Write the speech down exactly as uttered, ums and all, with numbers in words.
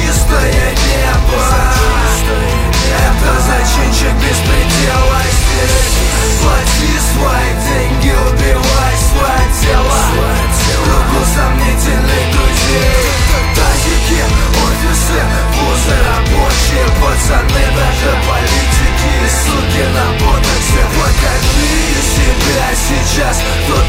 чистое небо. Это зачинщик беспредела здесь. Плати свои деньги, убивай свое тело. Кругу сомнительных друзей. Тазики, офисы, вузы, рабочие пацаны, даже политики и суки на ботоксе. Покажи себя сейчас, кто